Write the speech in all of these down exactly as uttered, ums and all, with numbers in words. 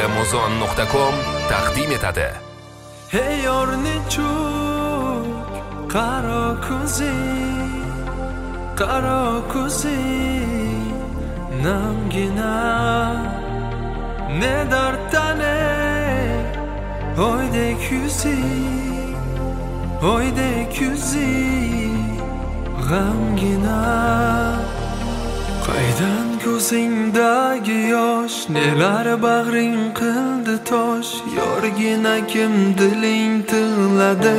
muzon nuqta com taqdim etadi. Hey yor nechuk qaro ko'zi, qaro ko'zi namgina ne dardane oydek yuzi, oydek yuzi g'amgina. Qaydan ko'zingdagi yosh, nelar bag'ring qildi tosh, yorgina kim diling tig'ladi.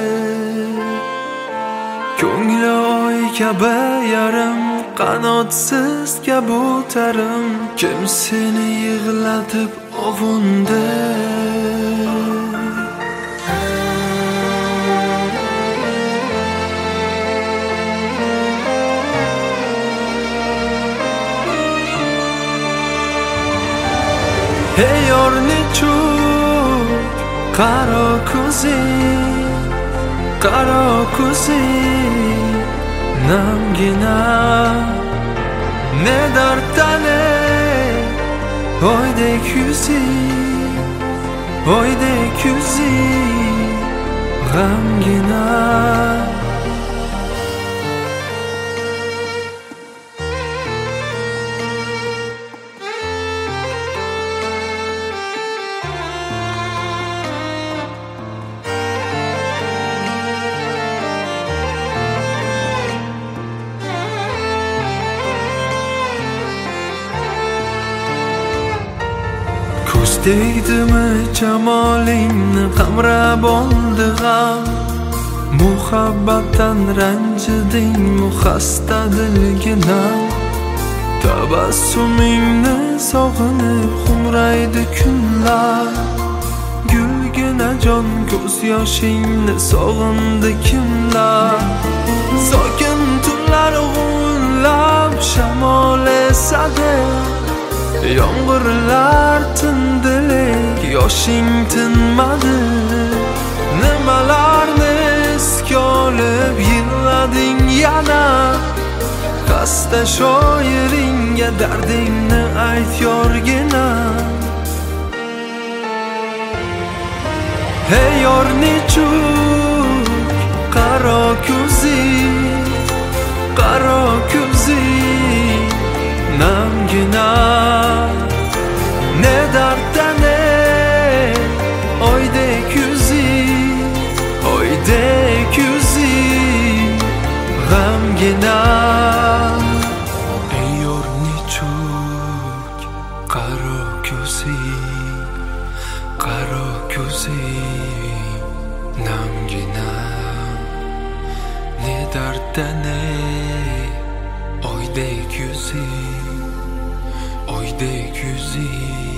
Ko'ngli oy kabi yarim, qanotsiz kabutarim, kim seni yig'latib ovundi. Hey yor nechuk qaro ko'zi, qaro ko'zi namgina ne dardane oydek yuzi, oydek yuzi g'amgina. Tegdimi jamolingni qamrab oldi g'am, muhabbatdan ranjidingmi xasta dilginam. Tabassumingni sog'inib xumraydi kunlar, gulgina jon ko'z yoshingni sog'indi kimlar. Sokin tunlar g'ullab shamol esadi, yomg'irlar tindilik yoshing tinmadi. Nimalarni esga olib yig'lading yana, xasta shoiringga dardingni ayt yorgina. Hey yor nechuk qaro ko'zi, qaro ko'zi namgina ne dardane oydek yuzi, oydek yuzi g'amgina. Ey yor nechuk qaro ko'zi, qaro ko'zi namgina ne dardane oydek yuzi, oydek yuzi